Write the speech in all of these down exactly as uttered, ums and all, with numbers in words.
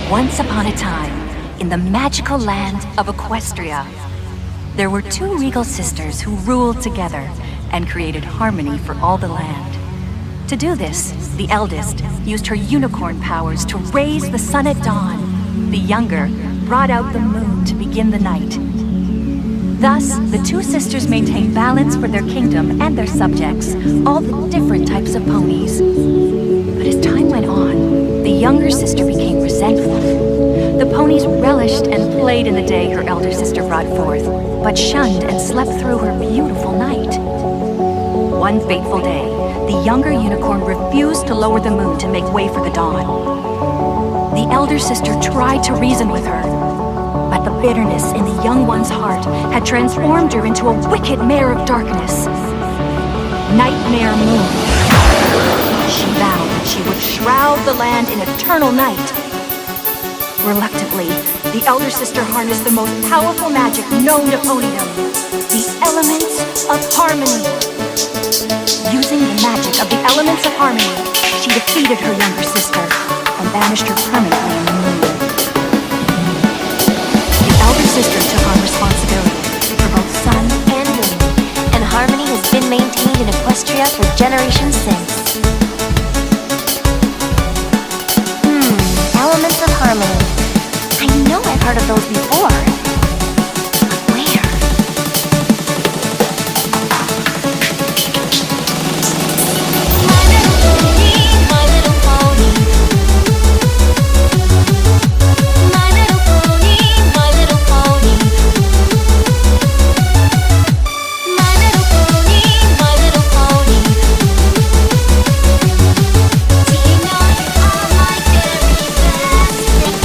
Once upon a time, in the magical land of Equestria, there were two regal sisters who ruled together and created harmony for all the land. To do this, the eldest used her unicorn powers to raise the sun at dawn. The younger brought out the moon to begin the night. Thus, the two sisters maintained balance for their kingdom and their subjects, all the different types of ponies. But as time went on, the younger sister became resentful. The ponies relished and played in the day her elder sister brought forth, but shunned and slept through her beautiful night. One fateful day, the younger unicorn refused to lower the moon to make way for the dawn. The elder sister tried to reason with her, but the bitterness in the young one's heart had transformed her into a wicked mare of darkness. Nightmare Moon. She vowed that she would shroud the land in eternal night. Reluctantly, the elder sister harnessed the most powerful magic known to ponydom, the elements of harmony. Using the magic of the elements of harmony, she defeated her younger sister and banished her permanently in the moon. The elder sister took on responsibility for both sun and moon, and harmony has been maintained in Equestria for generations since. Hmm, elements of harmony. I know I've heard of those before. But where? My little pony, my little pony. My little pony, my little pony. My little pony, my little pony. Do you know you are my very best?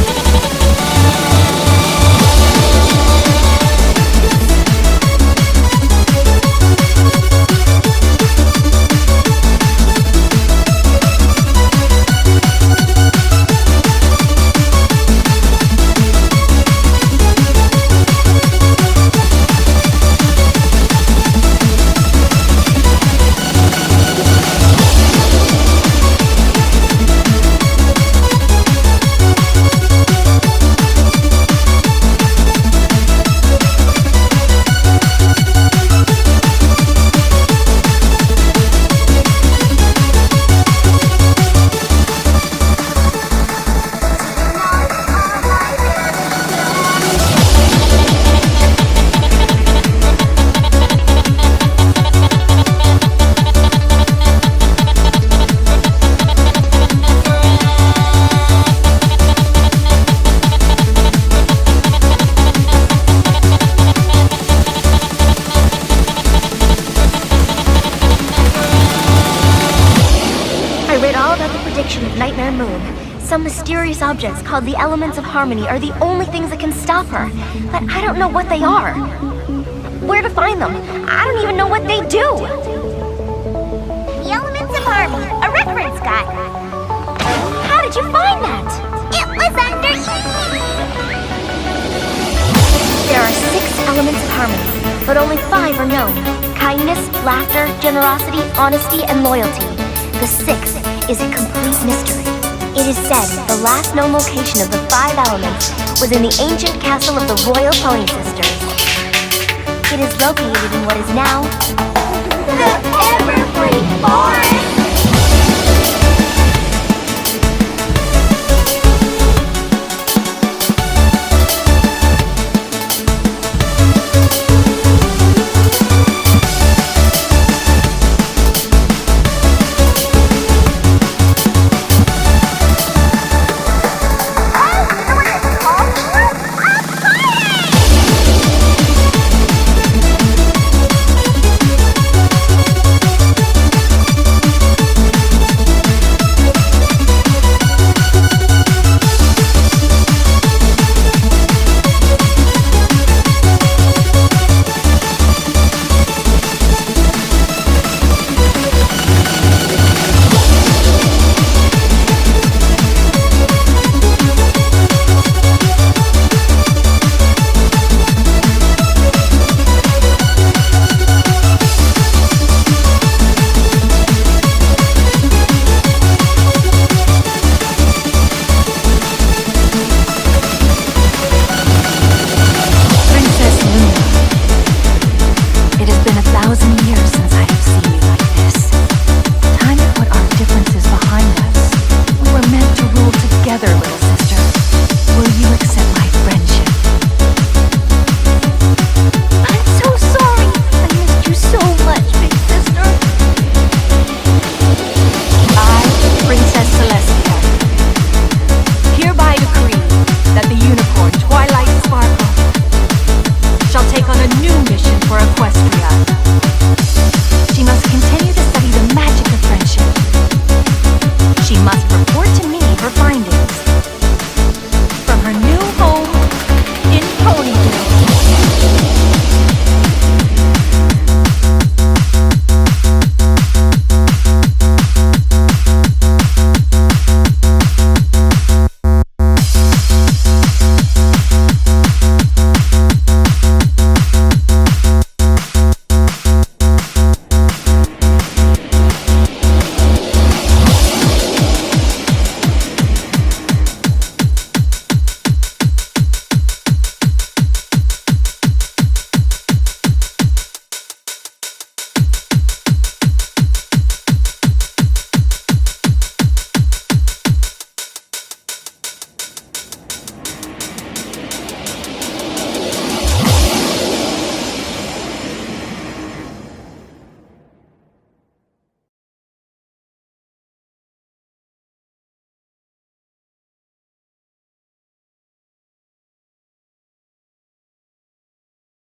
Of Nightmare Moon. Some mysterious objects called the Elements of Harmony are the only things that can stop her, but I don't know what they are. Where to find them? I don't even know what they do. The Elements of Harmony, a reference guide. How did you find that? It was under E! There are six Elements of Harmony, but only five are known. Kindness, laughter, generosity, honesty, and loyalty. The sixth is a complete mystery. It is said the last known location of the five elements was in the ancient castle of the Royal Pony Sisters. It is located in what is now The Evergreen Forest!